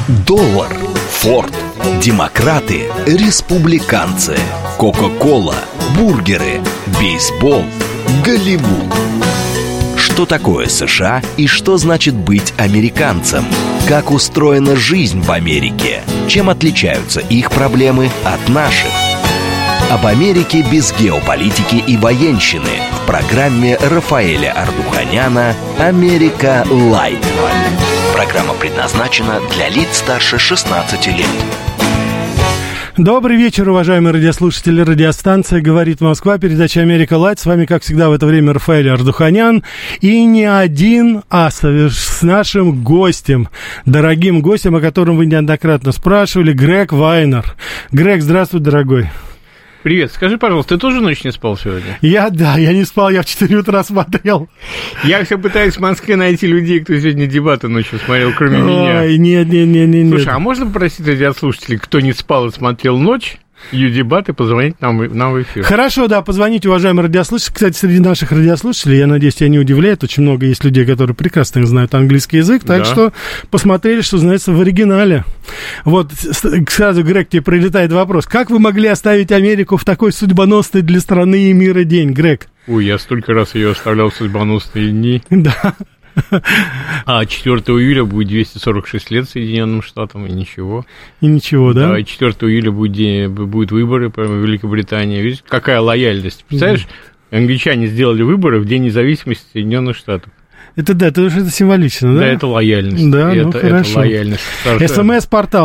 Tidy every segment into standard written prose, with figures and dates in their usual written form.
Доллар, Форд, демократы, республиканцы, Кока-кола, бургеры, бейсбол, Голливуд. Что такое США и что значит быть американцем? Как устроена жизнь в Америке? Чем отличаются их проблемы от наших? Об Америке без геополитики и военщины в программе Рафаэля Ардуханяна «Америка Лайт». Программа предназначена для лиц старше 16 лет. Добрый вечер, уважаемые радиослушатели. Радиостанция «Говорит Москва», передача «Америка Лайт». С вами, как всегда, в это время Рафаэль Ардуханян. И не один, а с нашим гостем, дорогим гостем, о котором вы неоднократно спрашивали, Грег Вайнер. Грег, здравствуй, дорогой. Привет. Скажи, пожалуйста, ты тоже ночью не спал сегодня? Я не спал, я в 4 утра смотрел. Я все пытаюсь в Москве найти людей, кто сегодня дебаты ночью смотрел, кроме меня. Ой, нет. Слушай, а можно попросить радиослушателей, кто не спал и смотрел ночь, ее дебаты, позвонить нам в эфир? Хорошо, да, позвоните, уважаемые радиослушатели. Кстати, среди наших радиослушателей, я надеюсь, тебя не удивляет, очень много есть людей, которые прекрасно знают английский язык, так что посмотрели, что знается в оригинале. Вот, сразу, Грег, тебе прилетает вопрос. Как вы могли оставить Америку в такой судьбоносный для страны и мира день, Грег? Ой, я столько раз ее оставлял в судьбоносные дни. Да. А 4 июля будет 246 лет Соединенным Штатам, и ничего. И ничего, да? Да, и 4 июля будут выборы в Великобритании. Видишь, какая лояльность. Представляешь, англичане сделали выборы в День независимости Соединенных Штатов. Это да, это символично, да? Да, это лояльность. Да, это хорошо. Лояльность. СМС-портал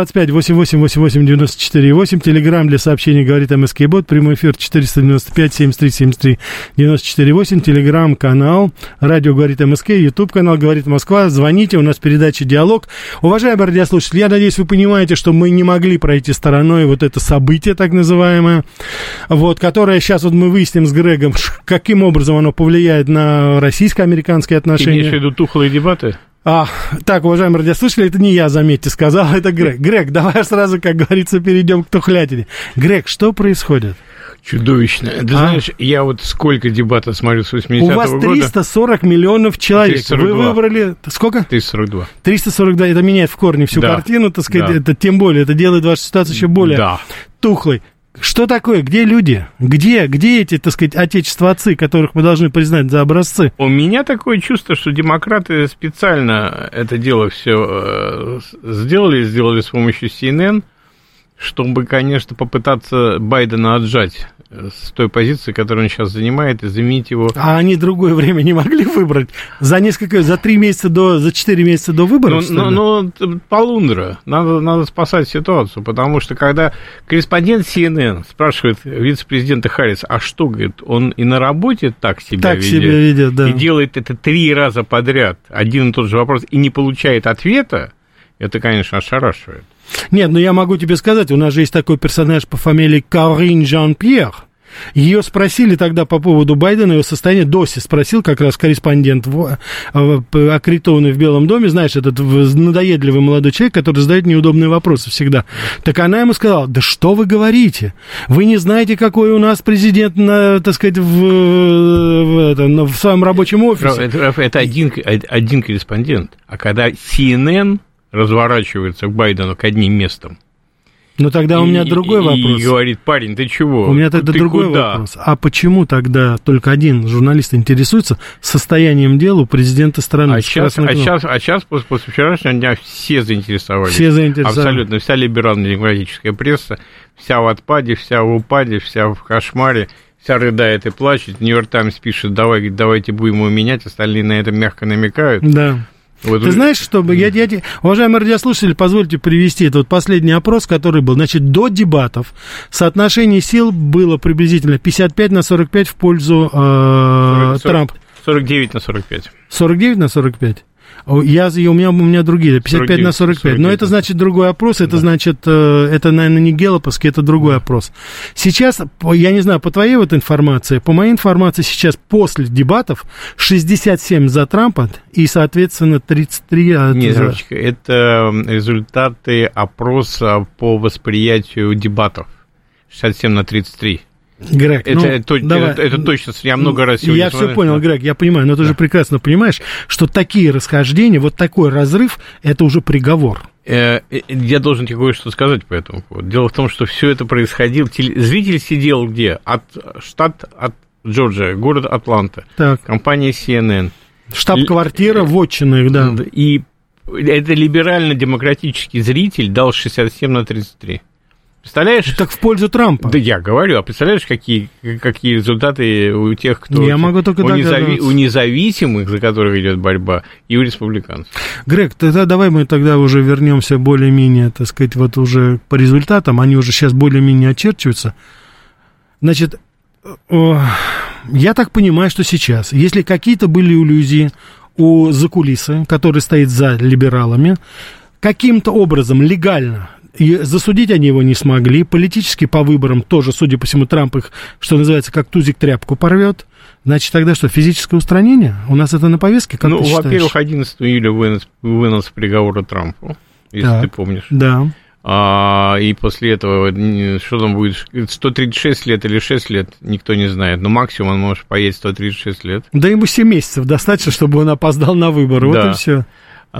925-88-84-8. Телеграм для сообщений «Говорит МСК-бот». Прямой эфир 495-73-73-94-8. Телеграм-канал «Радио Говорит МСК». Ютуб-канал «Говорит Москва». Звоните, у нас передача «Диалог». Уважаемые радиослушатели, я надеюсь, вы понимаете, что мы не могли пройти стороной вот это событие, так называемое, вот, которое сейчас вот мы выясним с Грегом, каким образом оно повлияет на российско-американские отношения. Ты имеешь в виду тухлые дебаты? Так, уважаемые радиослушатели, это не я, заметьте, сказал, это Грег. Грег, давай сразу, как говорится, перейдем к тухлятине. Грег, что происходит? Чудовищно. Ты знаешь, я вот сколько дебатов смотрю с 80-го года. У вас 340 миллионов человек. 342. Вы выбрали... Сколько? 342. 342. Это меняет в корне всю картину, так сказать. Это тем более, это делает вашу ситуацию еще более тухлой. Что такое? Где люди? Где эти, так сказать, отечество-отцы, которых мы должны признать за образцы? У меня такое чувство, что демократы специально это дело все сделали с помощью CNN, чтобы, конечно, попытаться Байдена отжать с той позиции, которую он сейчас занимает, и заменить его... А они другое время не могли выбрать? За 4 месяца до выборов? Полундра. Надо спасать ситуацию, потому что когда корреспондент CNN спрашивает вице-президента Харриса, а что, говорит, он и на работе так себя ведет, да. И делает это 3 раза подряд, один и тот же вопрос, и не получает ответа, это, конечно, ошарашивает. Нет, я могу тебе сказать, у нас же есть такой персонаж по фамилии Карин Жан-Пьер. Ее спросили тогда по поводу Байдена, его состояние. Доси спросил как раз корреспондент, аккредитованный в Белом доме, знаешь, этот надоедливый молодой человек, который задает неудобные вопросы всегда. Так она ему сказала, да что вы говорите? Вы не знаете, какой у нас президент, так сказать, в своем рабочем офисе? Это один корреспондент. А когда CNN разворачивается к Байдену к одним местам. Но тогда у меня другой вопрос. И говорит, парень, ты чего? У меня тогда другой вопрос. А почему тогда только один журналист интересуется состоянием дела у президента страны? А сейчас после вчерашнего дня все заинтересовались. Абсолютно. Вся либерально-демократическая пресса, вся в отпаде, вся в упаде, вся в кошмаре, вся рыдает и плачет. Нью-Йорк Таймс пишет, давайте будем его менять, остальные на это мягко намекают. Да. Вот. Ты знаешь, что уважаемые радиослушатели, позвольте привести этот последний опрос, который был. Значит, до дебатов соотношение сил было приблизительно 55-45 в пользу Трампа. 49-45. 49-45? У меня другие, 55-45. Но это значит другой опрос, это значит, это, наверное, не Гэллоповский, это другой опрос. Сейчас, я не знаю, по твоей вот информации, по моей информации, сейчас после дебатов 67 за Трампа и, соответственно, 33 Нет, Ромочка, это результаты опроса по восприятию дебатов. 67-33. Грег, это точно, я много раз сегодня... Я все понял, Грег, я понимаю, но ты же прекрасно понимаешь, что такие расхождения, вот такой разрыв, это уже приговор. Я должен тебе кое-что сказать по этому поводу. Дело в том, что все это происходило... Зритель сидел где? Штат Джорджия, город Атланта, так. Компания CNN. Штаб-квартира, вотчина их, да. И это либерально-демократический зритель дал 67-33. Представляешь? Так в пользу Трампа. Да я говорю, а представляешь, какие результаты у тех, кто... Я могу только догадываться. У независимых, за которых идет борьба, и у республиканцев. Грег, тогда давай мы тогда уже вернемся более-менее, так сказать, вот уже по результатам, они уже сейчас более-менее очерчиваются. Значит, я так понимаю, что сейчас, если какие-то были иллюзии у закулисы, который стоит за либералами, каким-то образом легально... И засудить они его не смогли. Политически по выборам тоже, судя по всему, Трамп их, что называется, как тузик тряпку порвет. Значит, тогда что, физическое устранение? У нас это на повестке, как ты считаешь? Во-первых, 11 июля вынос приговора Трампу, если так, ты помнишь. Да. И после этого, что там будет, 136 лет или 6 лет, никто не знает. Но максимум он может поесть 136 лет. Да ему 7 месяцев достаточно, чтобы он опоздал на выборы. Да. Вот и все.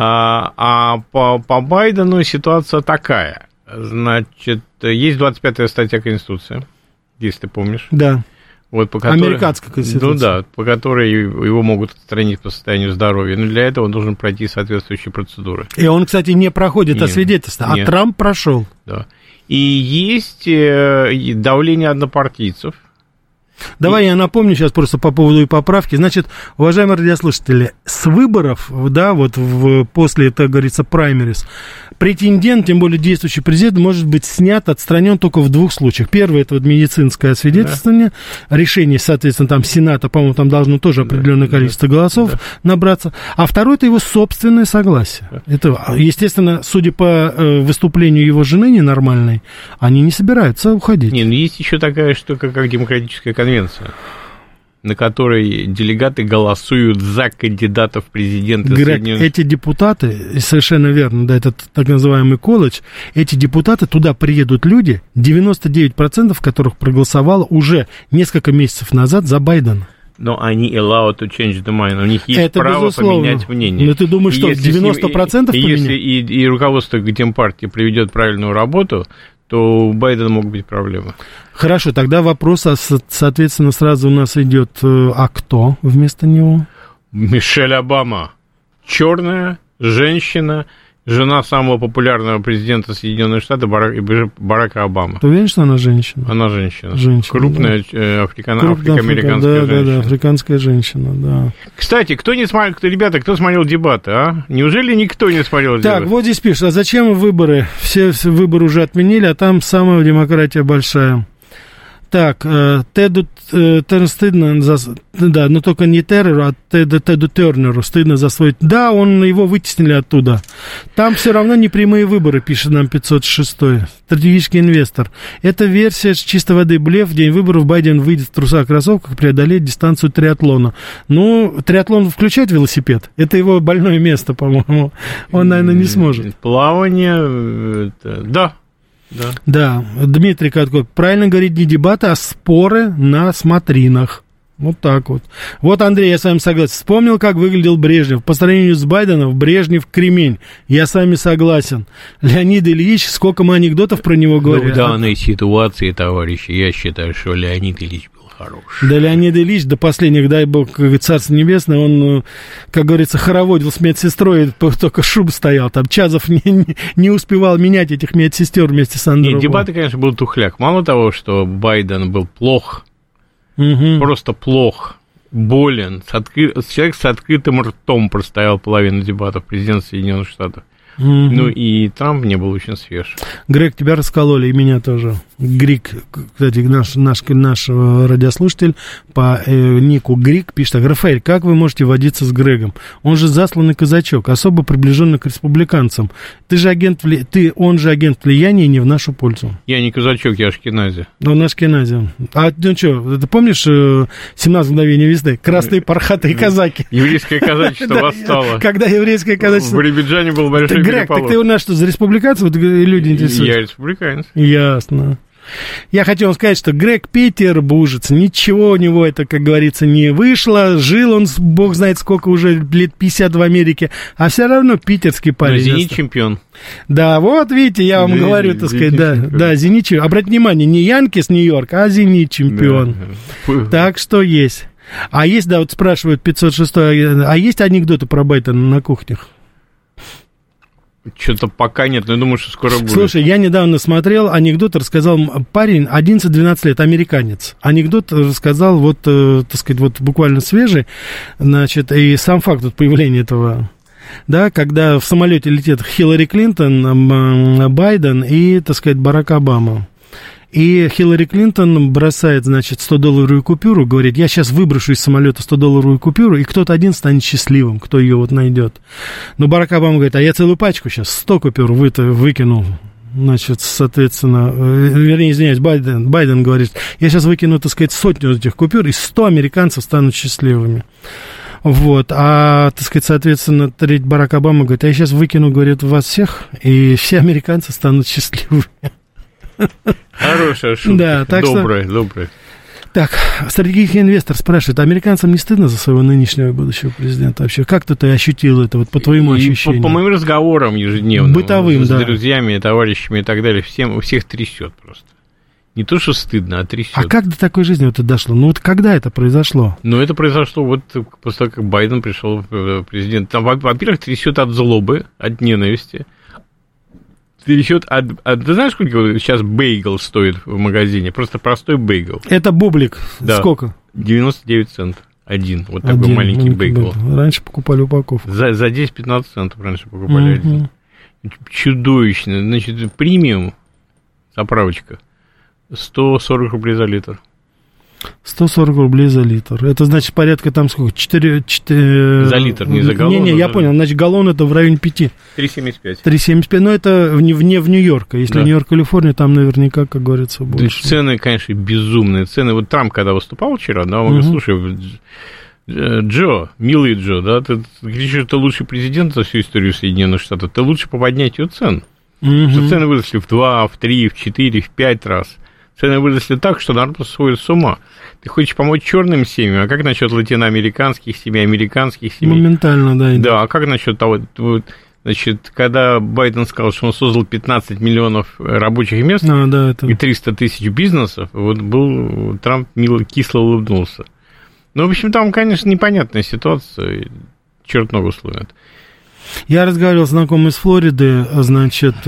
По Байдену ситуация такая. Значит, есть 25-я статья Конституции, если ты помнишь. Да. Вот, по которой, американская Конституция. Ну да, по которой его могут отстранить по состоянию здоровья. Но для этого он должен пройти соответствующие процедуры. И он, кстати, не проходит освидетельство, а Трамп прошел. Да. И есть давление однопартийцев. Давай я напомню сейчас просто по поводу и поправки. Значит, уважаемые радиослушатели, с выборов, да, вот после, так говорится, праймерис, претендент, тем более действующий президент, может быть снят, отстранен только в двух случаях. Первое, это вот медицинское освидетельствование, решение, соответственно, там Сената, по-моему, там должно тоже определенное количество голосов набраться. А второе, это его собственное согласие. Это, естественно, судя по выступлению его жены ненормальной, они не собираются уходить. Не, ну есть еще такая штука, как демократическая конвенция, на которой делегаты голосуют за кандидатов в президенты. Грег, эти депутаты, совершенно верно, да, это так называемый колледж, эти депутаты, туда приедут люди, 99% которых проголосовало уже несколько месяцев назад за Байдена. Но они allowed to change the mind, у них есть это право безусловно. Поменять мнение. Но ты думаешь, что 90% поменять? Если и руководство Демпартии приведет правильную работу, то у Байдена могут быть проблемы. Хорошо, тогда вопрос, соответственно, сразу у нас идет, а кто вместо него? Мишель Обама. Черная женщина, жена самого популярного президента Соединенных Штатов Барака Обамы. Ты уверен, что она женщина? Она женщина. Крупная, да. Африкоамериканская женщина. Да, африканская женщина, да. Кстати, кто смотрел дебаты, а? Неужели никто не смотрел дебаты? Так, вот здесь пишут, а зачем выборы? Все выборы уже отменили, а там самая демократия большая. Так, Теду стыдно да, но только не Террору, а Теду Тернеру стыдно за свой... Да, его вытеснили оттуда. Там все равно не прямые выборы, пишет нам 506-й. Стратегический инвестор. Это версия с чистой воды блеф. В день выборов Байден выйдет в трусах-кроссовках и преодолеет дистанцию триатлона. Ну, триатлон включает велосипед? Это его больное место, по-моему. Он, наверное, не сможет. Плавание, да. Да, Дмитрий Катков, правильно говорит, не дебаты, а споры на смотринах. Вот так вот. Вот, Андрей, я с вами согласен. Вспомнил, как выглядел Брежнев. По сравнению с Байденом, Брежнев кремень. Я с вами согласен. Леонид Ильич, сколько мы анекдотов про него говорили. В данной ситуации, товарищи, я считаю, что Леонид Ильич был хорош. Да, Леонид Ильич до последних, дай бог, Царство Небесное, он, как говорится, хороводил с медсестрой, только шуб стоял. Там Чазов не успевал менять этих медсестер вместе с Андроповым. Нет, дебаты, конечно, был тухляк. Мало того, что Байден был плох, просто плох, болен, человек с открытым ртом простоял половину дебатов, президент Соединенных Штатов. Ну, и Трамп не был очень свеж. Грег, тебя раскололи, и меня тоже. Грик, кстати, наш радиослушатель по нику Грик пишет так: Рафаэль, как вы можете водиться с Грегом? Он же засланный казачок, особо приближенный к республиканцам. Он же агент влияния не в нашу пользу. Я не казачок, я ашкенази. Он ашкенази. А ну что, ты помнишь 17 мгновений весны? Красные пархатые казаки. Еврейское казачество восстало. Когда еврейское казачество... В Биробиджане был большой переполох. Грег, так ты у нас что, за республиканцев люди интересуются? Я республиканец. Ясно. Я хочу вам сказать, что Грег Петербуржец, ничего у него это, как говорится, не вышло. Жил он, бог знает сколько, уже лет 50 в Америке, а все равно питерский парень. «Зенит» чемпион. Да, вот видите, я вам говорю, так сказать, да, «Зенит» чемпион. Обратите внимание, не Янкис Нью-Йорк, а «Зенит» чемпион. Да. Так что есть. А есть, да, вот спрашивают 506, а есть анекдоты про Байдена на кухнях? Что-то пока нет, но я думаю, что скоро будет. Слушай, я недавно смотрел, анекдот рассказал парень, 11-12 лет, американец. Анекдот рассказал, вот, так сказать, вот буквально свежий, значит, и сам факт вот появления этого, да, когда в самолете летит Хиллари Клинтон, Байден и, так сказать, Барак Обама. И Хиллари Клинтон бросает, значит, 100-долларовую купюру, говорит, я сейчас выброшу из самолета 100-долларовую купюру, и кто-то один станет счастливым, кто ее вот найдет. Но Барак Обама говорит, а я целую пачку сейчас, 100 купюр выкинул. Значит, соответственно, вернее, извиняюсь, Байден говорит, я сейчас выкину, так сказать, 100 этих купюр, и 100 американцев станут счастливыми. Вот, а, так сказать, соответственно, Барак Обама говорит, а я сейчас выкину, говорит, вас всех, и все американцы станут счастливыми. Хорошая шутка, да, добрая. Так, стратегический инвестор спрашивает, американцам не стыдно за своего нынешнего и будущего президента вообще? Как ты ощутил это, вот по твоему ощущению? По моим разговорам ежедневным, бытовым, с друзьями, товарищами и так далее, у всех трясет просто. Не то, что стыдно, а трясет. А как до такой жизни вот это дошло? Ну вот когда это произошло? Ну это произошло вот после того, как Байден пришел в президент. Там, во-первых, трясет от злобы, от ненависти. Трясет ты знаешь, сколько сейчас бейгл стоит в магазине? Просто простой бейгл. Это бублик. Да. Сколько? 99 центов. Один. Вот такой маленький бейгл. Раньше покупали упаковку. За 10-15 центов раньше покупали один. Чудовищно. Значит, премиум, заправочка, 140 рублей за литр. 140 рублей за литр. Это значит порядка там сколько? 4... За литр, не за галлон. Не, я понял. Значит, галлон это в районе 5. 3,75. 3,75. Но это вне Нью-Йорка. Если Нью-Йорк, Калифорния, там наверняка, как говорится, больше. Цены, конечно, безумные. Цены. Вот Трамп, когда выступал вчера, да, он говорит, слушай, Джо, милый Джо, да, ты говоришь, что ты лучший президент за всю историю Соединенных Штатов, ты лучше по поднятию цен. Что цены выросли в 2, в 3, в 4, в 5 раз. Цены выросли так, что народ сходит с ума. Ты хочешь помочь черным семьям, а как насчет латиноамериканских семей, американских семей? Моментально, да. Да, а как насчет того, значит, когда Байден сказал, что он создал 15 миллионов рабочих мест и 300 тысяч бизнесов, вот был Трамп мило, кисло улыбнулся. Ну, в общем, там, конечно, непонятная ситуация, черт ногу сломит. Я разговаривал с знакомым из Флориды, значит,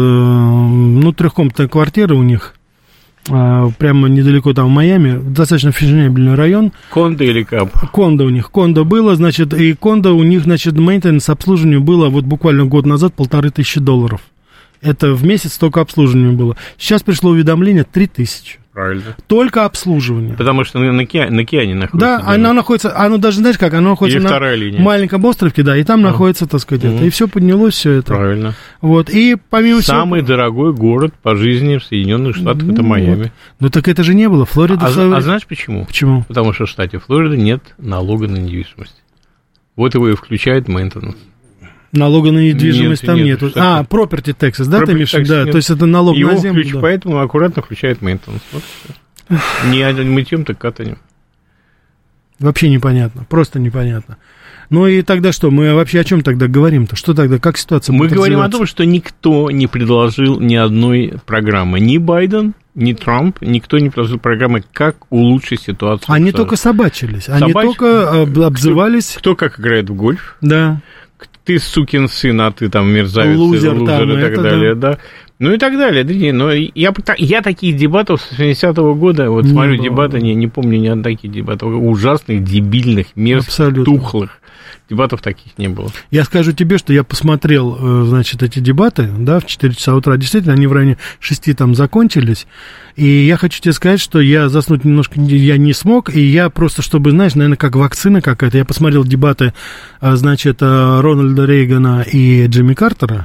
ну, трехкомнатная квартира у них, прямо недалеко там в Майами, достаточно фешенебельный район. Кондо или кап? Кондо у них, кондо было, значит, и кондо у них, значит, мейнтенанс, обслуживание было вот буквально год назад $1500. Это в месяц только обслуживание было. Сейчас пришло уведомление 3000. Правильно. Только обслуживание. Потому что на океане находится. Да, она находится, оно даже, знаешь как, оно находится на маленьком островке, да, и там находится, так сказать, это. И все поднялось, все это. Правильно. Вот, и помимо всего... Самый дорогой город по жизни в Соединенных Штатах, это Майами. Вот. Ну, так это же не было, Флорида... А знаешь почему? Почему? Потому что в штате Флорида нет налога на недвижимость. Вот его и включает мейнтенанс. Налога на недвижимость там нет. Property taxes, да, ты имеешь в виду? Да, то есть это налог на землю. Да. Поэтому аккуратно включает maintenance. Вот. Не мытьем, так катанием. Вообще непонятно, просто непонятно. Ну и тогда что, мы вообще о чем тогда говорим-то? Что тогда, как ситуация будет развиваться? Мы говорим о том, что никто не предложил ни одной программы. Ни Байден, ни Трамп, никто не предложил программы, как улучшить ситуацию. Они только собачились, они только обзывались. Кто как играет в гольф. Да. Ты сукин сын, а ты там мерзавец, лузер и так далее, да. Ну и так далее. Но я таких дебатов с 70-го года, вот смотрю дебаты, не помню ни одних таких дебатов, ужасных, дебильных, мерзких, тухлых. Дебатов таких не было. Я скажу тебе, что я посмотрел, значит, эти дебаты, да, в 4 часа утра, действительно, они в районе 6 там закончились, и я хочу тебе сказать, что я заснуть немножко я не смог, и я просто, чтобы, знаешь, наверное, как вакцина какая-то, я посмотрел дебаты, значит, Рональда Рейгана и Джимми Картера,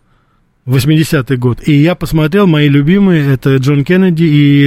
80-й год, и я посмотрел, мои любимые, это Джон Кеннеди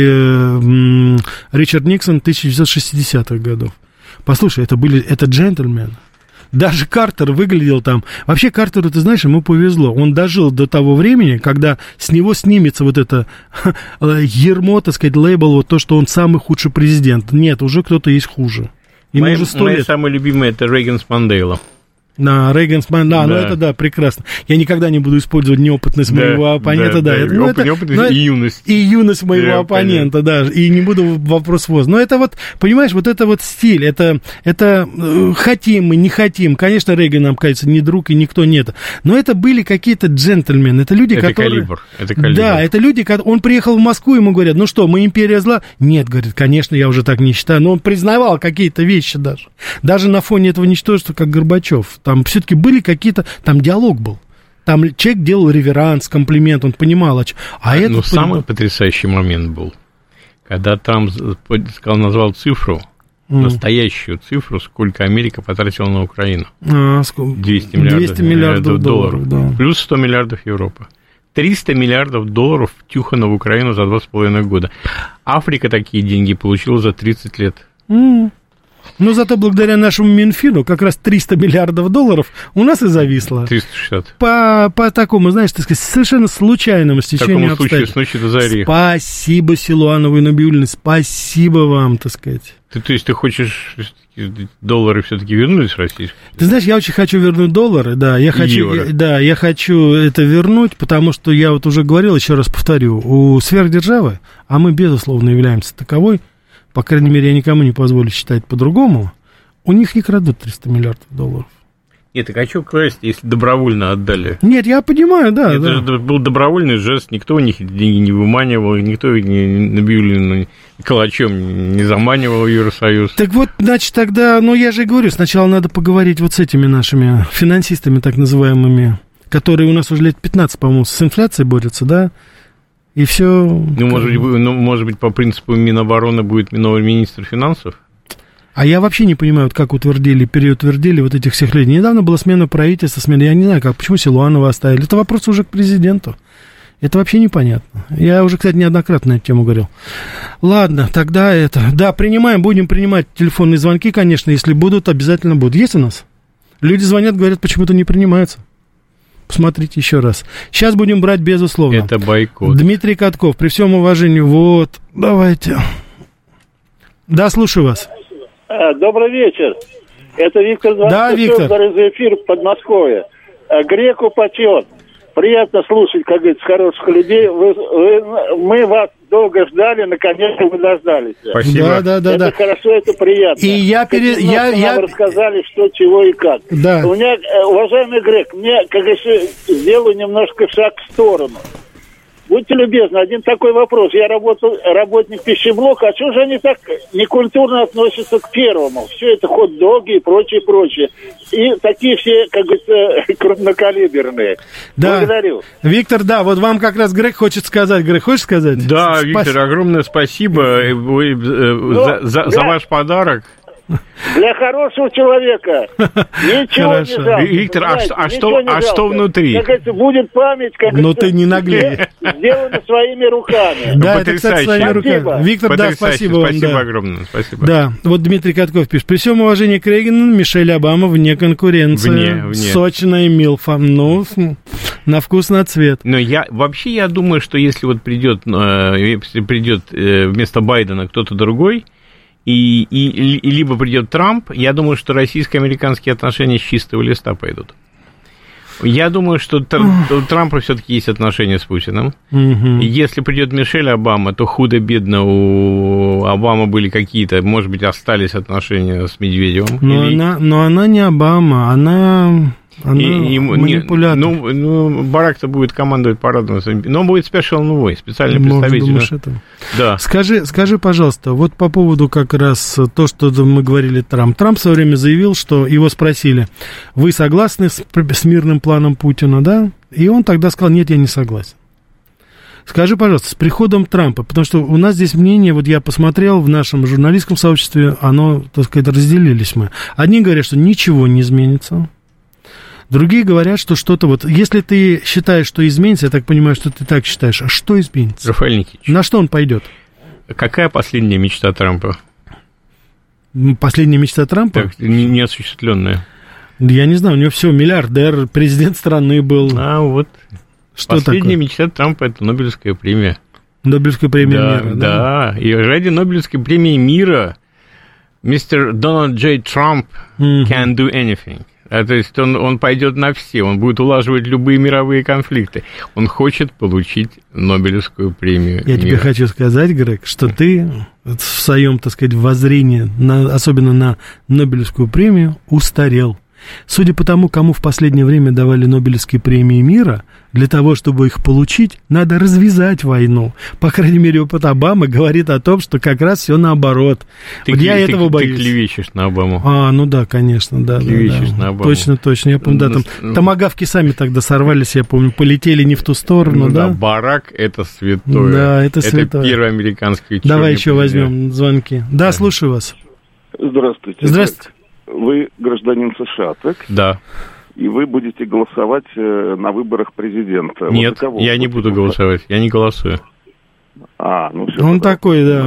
и Ричард Никсон 1960-х годов. Послушай, это джентльмены. Даже Картер выглядел там. Вообще Картеру, ты знаешь, ему повезло. Он дожил до того времени, когда с него снимется вот это ермо, так сказать, лейбл, вот то, что он самый худший президент. Нет, уже кто-то есть хуже. Мои самые любимые это Рейган с Мандейло. Да, Рейган, да, ну это да, прекрасно. Я никогда не буду использовать неопытность моего оппонента, да. Неопытность и юность. И юность моего оппонента, да, и не буду вопрос возраста. Но это вот, понимаешь, вот это вот стиль, это хотим мы, не хотим. Конечно, Рейган нам, кажется, не друг и никто нет. Но это были какие-то джентльмены, это люди, которые... Это калибр. Да, это люди, он приехал в Москву, ему говорят, ну что, мы империя зла? Нет, говорит, конечно, я уже так не считаю. Но он признавал какие-то вещи даже. Даже на фоне этого ничтожества, как Горбачев. Там все-таки были какие-то... Там диалог был. Там человек делал реверанс, комплимент, он понимал, Но самый потрясающий момент был, когда Трамп назвал цифру, настоящую цифру, сколько Америка потратила на Украину. 200 миллиардов долларов. Да. Плюс 100 миллиардов Европа. 300 миллиардов долларов втюхано в Украину за 2,5 года. Африка такие деньги получила за 30 лет. Но зато благодаря нашему Минфину как раз 300 миллиардов долларов у нас и зависло. 360. По такому, знаешь, так сказать, совершенно случайному стечению обстоятельств. В таком случае, с ночи до зари. Спасибо, Силуанову и Набиуллиной, спасибо вам, так сказать. То есть ты хочешь доллары все-таки вернуть российские? Ты знаешь, я очень хочу вернуть доллары, да, я хочу это вернуть, потому что я вот уже говорил, еще раз повторю, у сверхдержавы, а мы, безусловно, являемся таковой, по крайней мере, я никому не позволю считать по-другому, у них не крадут 300 миллиардов долларов. Нет, так а что красть, если добровольно отдали? Нет, я понимаю, да. Это же был добровольный жест, никто у них деньги не выманивал, никто не Набиуллину калачом не заманивал в Евросоюз. Так вот, значит, тогда, я же говорю, сначала надо поговорить вот с этими нашими финансистами, так называемыми, которые у нас уже лет 15, по-моему, с инфляцией борются, да? И все. Может быть, по принципу Минобороны будет новый министр финансов? А я вообще не понимаю, вот как переутвердили вот этих всех людей. Недавно была смена правительства, я не знаю, почему Силуанова оставили. Это вопрос уже к президенту. Это вообще непонятно. Я уже, кстати, неоднократно на эту тему говорил. Ладно, тогда да, будем принимать телефонные звонки, конечно, если будут, обязательно будут. Есть у нас? Люди звонят, говорят, почему-то не принимаются. Посмотрите еще раз. Сейчас будем брать, безусловно. Это бойкот. Дмитрий Катков, при всем уважении, вот, давайте. Да, слушаю вас. Добрый вечер. Это Виктор Звонков. Да, Виктор. За эфир в Подмосковье. Греку почет. Приятно слушать, как говорится, хороших людей. Мы вас долго ждали, наконец-то вы дождались. Спасибо. Да. Это хорошо, это приятно. И я нам рассказали, что, чего и как. Да. У меня, уважаемый Грек, мне, как говорится, сделаю немножко шаг в сторону. Будьте любезны, один такой вопрос. Я работник пищеблока, а чего же они так некультурно относятся к первому? Все это хот-доги и прочее. И такие все, как говорится, крупнокалиберные. Да. Благодарю. Виктор, да, вот вам как раз Грег хочет сказать. Грег, хочешь сказать? Да, Виктор, огромное спасибо за ваш подарок. Для хорошего человека ничего не жалко. Виктор, а что внутри? Как говорится, будет память, как ты не наглей. Сделано своими руками. Да, это, кстати, своими руками. Виктор, да, спасибо вам. Спасибо огромное, спасибо. Да, вот Дмитрий Катков пишет. При всем уважении к Рейгану, Мишель Обама вне конкуренции. Вне. Сочная милфа. На вкус, на цвет. Но я думаю, что если вот придет вместо Байдена кто-то другой, и либо придет Трамп, я думаю, что российско-американские отношения с чистого листа пойдут. Я думаю, что у Трампа все-таки есть отношения с Путиным. Если придет Мишель Обама, то худо-бедно у Обамы были какие-то, может быть, остались отношения с Медведевым. Но она не Обама, она манипулятор. Барак-то будет командовать парадом. Но он будет специальный представитель. Думаешь, это? Да. Скажи, пожалуйста, вот по поводу как раз то, что мы говорили Трамп. Трамп в свое время заявил, что его спросили, вы согласны с мирным планом Путина, да? И он тогда сказал, нет, я не согласен. Скажи, пожалуйста, с приходом Трампа, потому что у нас здесь мнение, вот я посмотрел в нашем журналистском сообществе, оно, так сказать, разделились мы. Одни говорят, что ничего не изменится. Другие говорят, что что-то вот... Если ты считаешь, что изменится, я так понимаю, что ты так считаешь, а что изменится? Рафаэль Никитич. На что он пойдет? Какая последняя мечта Трампа? Последняя мечта Трампа? Так, неосуществленная. Я не знаю, у него все, миллиардер, президент страны был. Вот. Что последняя мечта Трампа – это Нобелевская премия. Нобелевская премия мира, да? Да, и ради Нобелевской премии мира мистер Дональд Джей Трамп can do anything. То есть он пойдет на все, он будет улаживать любые мировые конфликты. Он хочет получить Нобелевскую премию Я тебе хочу сказать, Грег, что ты в своем, так сказать, воззрении, особенно на Нобелевскую премию, устарел. Судя по тому, кому в последнее время давали Нобелевские премии мира, для того, чтобы их получить, надо развязать войну. По крайней мере, опыт Обамы говорит о том, что как раз все наоборот. Я этого боюсь. Ты клевещешь на Обаму. Ну да, конечно, да. Клевещешь на Обаму. Точно. Я помню, да, там томагавки сами тогда сорвались, я помню, полетели не в ту сторону, да? Барак — это святое. Да, это святое. Это первый американский ученый. Давай еще возьмем звонки. Да, слушаю вас. Здравствуйте. Здравствуйте. Вы гражданин США, так? Да. И вы будете голосовать на выборах президента. Нет, я не буду голосовать, я не голосую. Все. Он такой, да.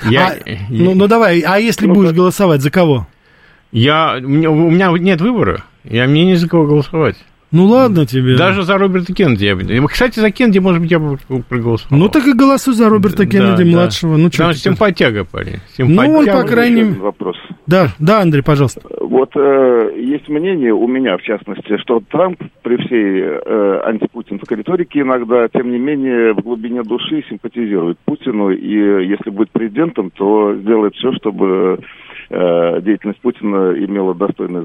Ну давай, а если будешь голосовать, за кого? У меня нет выбора, мне не за кого голосовать. Ну ладно тебе. Даже за Роберта Кеннеди. Кстати, за Кеннеди, может быть, я бы проголосовал. Ну так и голосуй за Роберта Кеннеди младшего. Да. Потому что симпатяга, парень. Он, по крайней мере... Вопрос. Да, Андрей, пожалуйста. Вот есть мнение у меня, в частности, что Трамп при всей антипутинской риторике иногда, тем не менее, в глубине души симпатизирует Путину, и если будет президентом, то сделает все, чтобы деятельность Путина имела достойное,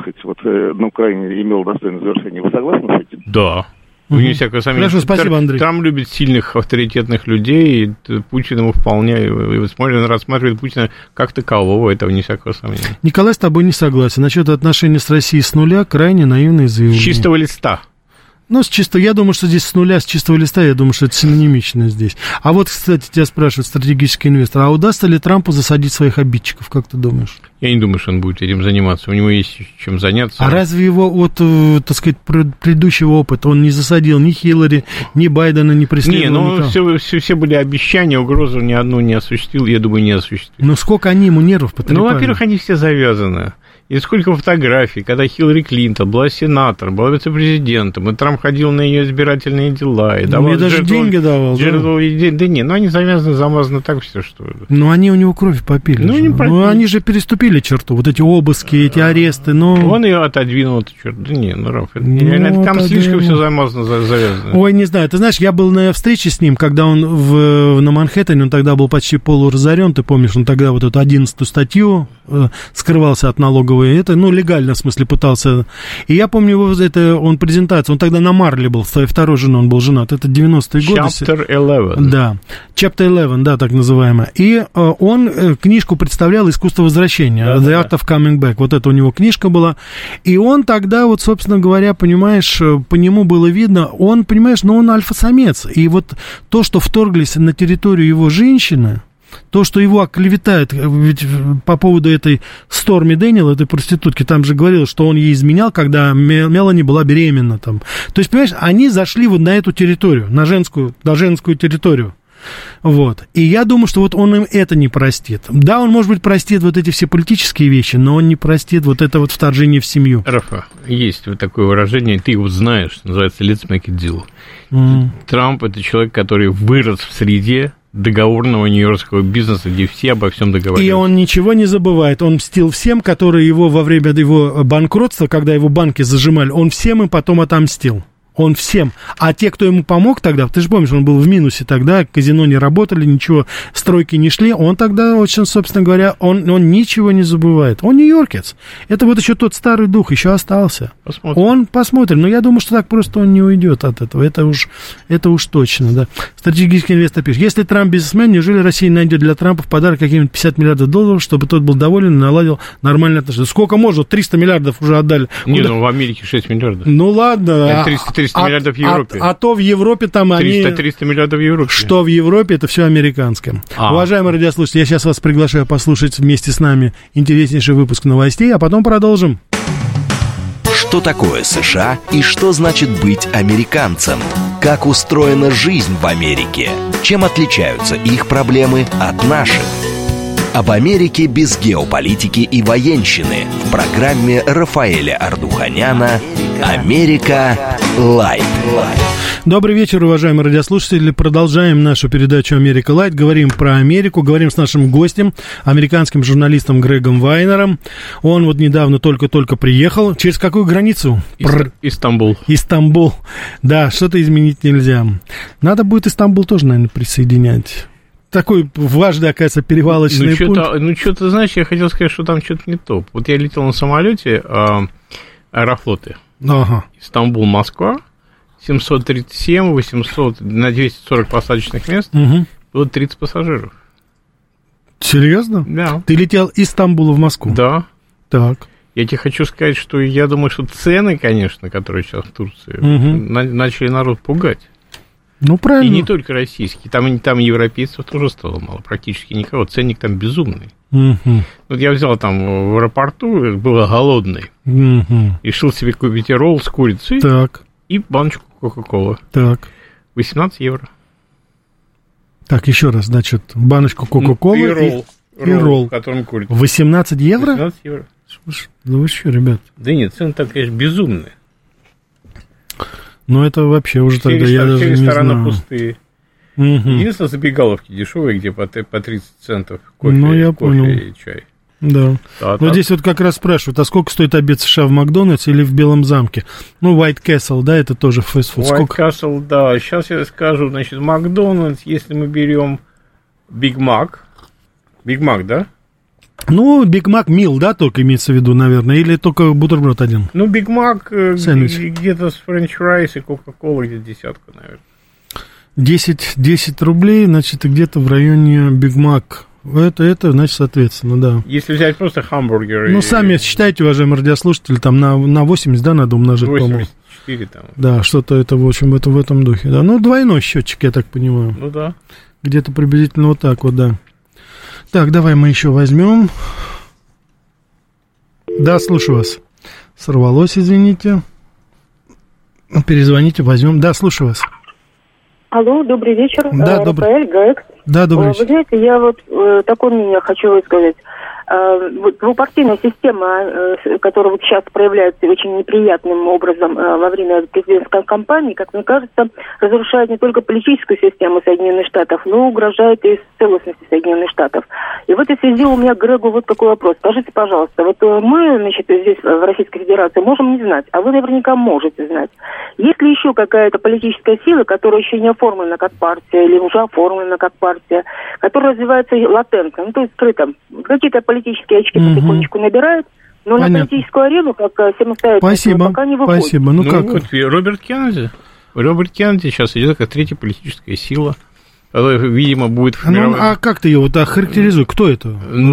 на Украине имела достойное завершение. Вы согласны с этим? Да. Не всякое сомнение. Хорошо, спасибо, Андрей. Трамп любит сильных, авторитетных людей, и Путин ему вполне, он рассматривает Путина как такового, этого не всякого сомнения. Николай с тобой не согласен. Насчет отношений с Россией с нуля крайне наивные заявления. С чистого листа. Я думаю, что здесь с нуля, с чистого листа, я думаю, что это синонимично здесь. А вот, кстати, тебя спрашивает стратегический инвестор, а удастся ли Трампу засадить своих обидчиков, как ты думаешь? Я не думаю, что он будет этим заниматься, у него есть чем заняться. А разве его, так сказать, предыдущего опыта, он не засадил ни Хиллари, ни Байдена, ни преследовал никого? Все были обещания, угрозы ни одну не осуществил, я думаю, не осуществил. Сколько они ему нервов потрепали? Во-первых, они все завязаны. И сколько фотографий, когда Хиллари Клинтон была сенатором, была вице-президентом, и Трамп ходил на ее избирательные дела. И давал мне даже деньги давал. Да нет, они завязаны, замазаны так все, что... Они у него кровь попили. Они же переступили черту, вот эти обыски, эти аресты, Он ее отодвинул, эту черту. Да не, Раф, там слишком все замазано, завязано. Ой, не знаю, ты знаешь, я был на встрече с ним, когда он на Манхэттене, он тогда был почти полуразорен, ты помнишь, он тогда вот эту 11-ю статью скрывался от налоговой, легально, в смысле, пытался. И я помню он презентацию, он тогда на Марле был, своей второй женой он был женат, это 90-е годы. Chapter 11. Да, Chapter 11, да, так называемая. И он книжку представлял «Искусство возвращения», The Art of Coming Back, вот это у него книжка была. И он тогда, собственно говоря, понимаешь, по нему было видно, он альфа-самец. И вот то, что вторглись на территорию его женщины, то, что его оклеветают, ведь по поводу этой Сторми Дэниел, этой проститутки, там же говорилось, что он ей изменял, когда Мелани была беременна. Там. То есть, понимаешь, они зашли вот на эту территорию, на женскую территорию. И я думаю, что он им это не простит. Да, он, может быть, простит вот эти все политические вещи, но он не простит вот это вторжение в семью. Рафа, есть вот такое выражение, ты его знаешь, называется «let's make it deal». Трамп – это человек, который вырос в среде договорного нью-йоркского бизнеса, где все обо всем договариваются. И он ничего не забывает. Он мстил всем, которые его во время его банкротства, когда его банки зажимали, он всем им потом отомстил. Он всем. А те, кто ему помог тогда, ты же помнишь, он был в минусе тогда, казино не работали, ничего, стройки не шли, он тогда очень, собственно говоря, он ничего не забывает. Он нью-йоркец. Это вот еще тот старый дух еще остался. Посмотрим. Он посмотрит, но я думаю, что так просто он не уйдет от этого. Это уж точно, да. Стратегический инвестор пишет, если Трамп бизнесмен, неужели Россия найдет для Трампа в подарок какие-нибудь 50 миллиардов долларов, чтобы тот был доволен и наладил нормальные отношения? Сколько можно? 300 миллиардов уже отдали. Не, в Америке 6 миллиардов. Ладно. 300 миллиардов в Европе. А то в Европе там 300 миллиардов в Европе. Что в Европе, это все американское. Уважаемые радиослушатели, я сейчас вас приглашаю послушать вместе с нами интереснейший выпуск новостей, а потом продолжим. Что такое США и что значит быть американцем? Как устроена жизнь в Америке? Чем отличаются их проблемы от наших? об Америке без геополитики и военщины в программе Рафаэля Ардуханяна «Америка Лайт». Добрый вечер, уважаемые радиослушатели. Продолжаем нашу передачу «Америка Лайт». Говорим про Америку, говорим с нашим гостем, американским журналистом Грегом Вайнером. Он вот недавно только-только приехал. Через какую границу? Истамбул. Истамбул. Да, что-то изменить нельзя. Надо будет Истамбул тоже, наверное, присоединять. Такой важный, оказывается, перевалочный пункт. Что-то, знаешь, я хотел сказать, что там что-то не то. Вот я летел на самолете Аэрофлоты. Ага. Истамбул-Москва. 737, 800, на 240 посадочных мест, было 30 пассажиров. Серьезно? Да. Ты летел из Стамбула в Москву? Да. Так. Я тебе хочу сказать, что я думаю, что цены, конечно, которые сейчас в Турции, начали народ пугать. Ну, правильно. И не только российские, там европейцев тоже стало мало, практически никого, ценник там безумный. Вот я взял там в аэропорту, было голодный, решил себе купить ролл с курицей. Так. И баночку Кока-Колы. Так. 18 евро. Так, еще раз, значит, баночку Кока-Колы и ролл, в котором курица. 18 евро? 18 евро. Слушай, ну вы что, ребят? Да нет, цены там, конечно, безумные. Ну, это вообще уже тогда я даже не знаю. Все рестораны пустые. Единственное, забегаловки дешевые, где по 30 центов кофе, ну, я кофе понял. И чай. Да. Но здесь вот как раз спрашивают, а сколько стоит обед США в Макдональдсе или в Белом замке? Ну, White Castle, да, это тоже фастфуд. White Castle, да. Сейчас я скажу, значит, Макдональдс, если мы берем Биг Мак, да? Ну, Биг Мак Мил, да, только имеется в виду, наверное, или только бутерброд один? Ну, Биг Мак где-то с френч-фрайс и Кока-Кола где-то десятка, наверное. 10 рублей, значит, где-то в районе Биг Мак. Это, значит, соответственно, да. Если взять просто хамбургеры... Ну, сами считайте, уважаемые радиослушатели, там на 80, да, надо умножить, 84 там. Да, что-то это, в общем, в этом духе, да. Ну, двойной счетчик, я так понимаю. Ну, да. Где-то приблизительно вот так вот, да. Так, давай мы еще возьмем. Да, слушаю вас. Сорвалось, извините. Перезвоните, возьмем. Да, слушаю вас. Алло, добрый вечер. Да, добрый. Рафаэль, Грег. Да, добрый вечер. Вы знаете, я вот такое мнение хочу высказать. Вот двупартийная система, которая вот сейчас проявляется очень неприятным образом во время президентской кампании, как мне кажется, разрушает не только политическую систему Соединенных Штатов, но угрожает и целостности Соединенных Штатов. И в этой связи у меня к Грегу вот такой вопрос. Скажите, пожалуйста, вот мы, значит, здесь в Российской Федерации можем не знать, а вы наверняка можете знать. Есть ли еще какая-то политическая сила, которая еще не оформлена как партия или уже оформлена как партия, которая развивается латентно, ну то есть скрыто, какие-то политические очки потихонечку набирает, но понятно. На политическую арену, как самостоятельно, пока не выходит. Спасибо. Ну как? Вот, Роберт Кеннеди сейчас идет как третья политическая сила, которая, видимо, будет формировать... А как ты ее вот охарактеризуй? Кто это?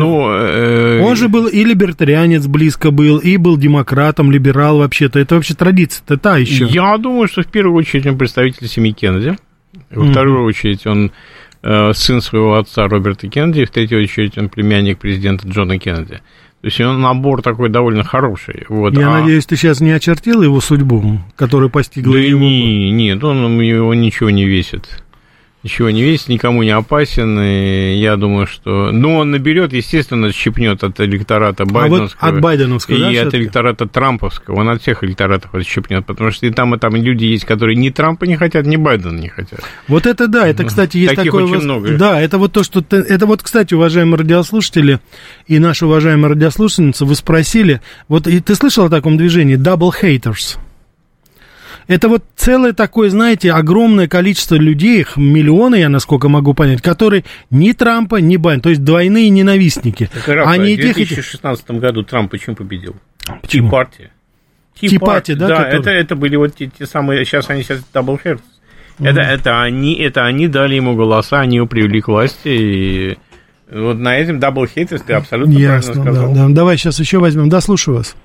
Он же был и либертарианец близко был, и был демократом, либерал вообще-то. Это вообще традиция-то та еще. Я думаю, что в первую очередь он представитель семьи Кеннеди, во вторую очередь он сын своего отца Роберта Кеннеди, в третью очередь он племянник президента Джона Кеннеди. То есть он набор такой довольно хороший. Вот. Я надеюсь, ты сейчас не очертил его судьбу, которая постигла его? Нет, он его ничего не весит. Ничего не весит, никому не опасен, и я думаю, что... Ну, он наберет, естественно, щипнет от электората байденовского. Вот от байденовского, и от электората трамповского. Он от всех электоратов отщипнет, потому что и там люди есть, которые ни Трампа не хотят, ни Байдена не хотят. Вот это да, это, кстати, есть таких такое... очень много. Да, это вот то, что... Это вот, кстати, уважаемые радиослушатели и наша уважаемая радиослушательница, вы спросили, вот и ты слышал о таком движении Double Haters? Это вот целое такое, знаете, огромное количество людей, их миллионы, я насколько могу понять, которые ни Трампа, ни Байдена, то есть двойные ненавистники. Они в 2016 году Трамп почему победил? Почему? Tea Party, да? Да, это были вот те самые, сейчас Double Haters. Это они дали ему голоса, они его привели к власти, и вот на этом Double Haters ты абсолютно ясно, правильно сказал. Да. Давай сейчас еще возьмем. Да, слушаю вас.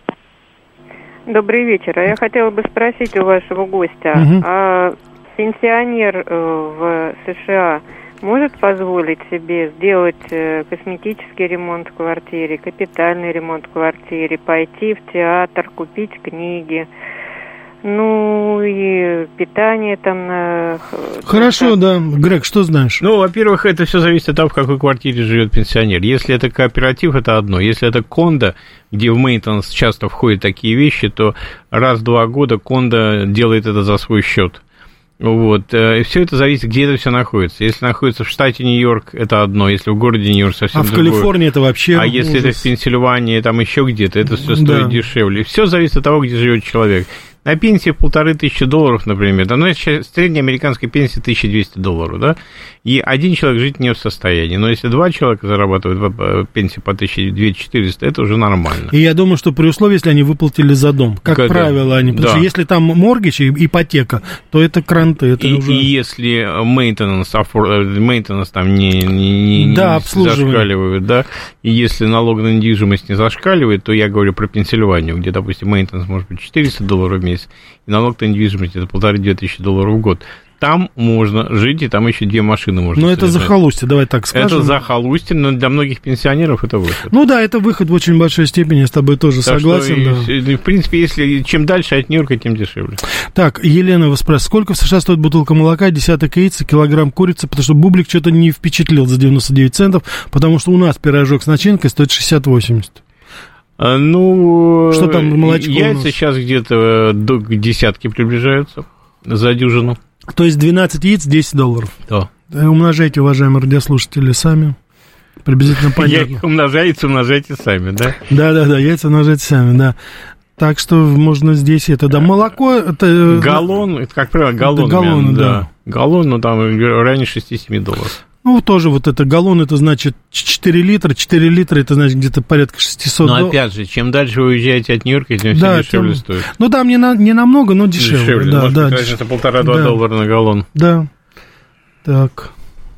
Добрый вечер. Я хотела бы спросить у вашего гостя, а пенсионер в США может позволить себе сделать косметический ремонт в квартире, капитальный ремонт в квартире, пойти в театр, купить книги, Ну, и питание там... Хорошо, да. Грег, что знаешь? Ну, во-первых, это все зависит от того, в какой квартире живет пенсионер. Если это кооператив, это одно. Если это кондо, где в мейнтенанс часто входят такие вещи, то раз в 2 года кондо делает это за свой счет. Вот. И все это зависит, где это все находится. Если находится в штате Нью-Йорк, это одно. Если в городе Нью-Йорк, совсем другое. А в Калифорнии это вообще А если это в Пенсильвании, там еще где-то, это все стоит дешевле. Все зависит от того, где живет человек. На пенсии $1500, например, да, ну, средняя американская пенсия $1200, да, и один человек жить не в состоянии. Но если 2 человека зарабатывают пенсию по 2400, это уже нормально. И я думаю, что при условии, если они выплатили за дом, как правило, они, потому что если там моргидж и ипотека, то это кранты. Это уже... И если мейнтенанс там не зашкаливают, да, и если налог на недвижимость не зашкаливает, то я говорю про Пенсильванию, где, допустим, мейнтенанс может быть $400 в месяц, и налог на недвижимость это $1500-2000 в год. Там можно жить, и там еще 2 машины можно. Но это захолустье, давай так скажем. Это захолустье, но для многих пенсионеров это выход. Ну да, это выход в очень большой степени, я с тобой тоже так согласен. Что, да. В принципе, если чем дальше от Нью-Йорка, тем дешевле. Так, Елена вас спрашивает, сколько в США стоит бутылка молока, десяток яиц, килограмм курицы, потому что Бублик что-то не впечатлил за 99 центов, потому что у нас пирожок с начинкой стоит 60-80. Ну, что там молочко яйца сейчас где-то к десятке приближаются за дюжину. То есть 12 яиц $10. Да. Умножайте, уважаемые радиослушатели, сами. Приблизительно понятно. Умножайте сами, да? Да, яйца умножайте сами, да. Так что можно здесь это, да. Молоко, это... Галлон, это, как правило, галлон. Да. Галлон, ну, там, в районе $6-7. Ну, тоже вот это галлон, это значит 4 литра. 4 литра, это значит где-то порядка 600 Но опять же, чем дальше вы уезжаете от Нью-Йорка, тем все дешевле стоит. Ну, там не намного, но дешевле. Да, может быть, разница $1,5-2 на галлон. Да. Так.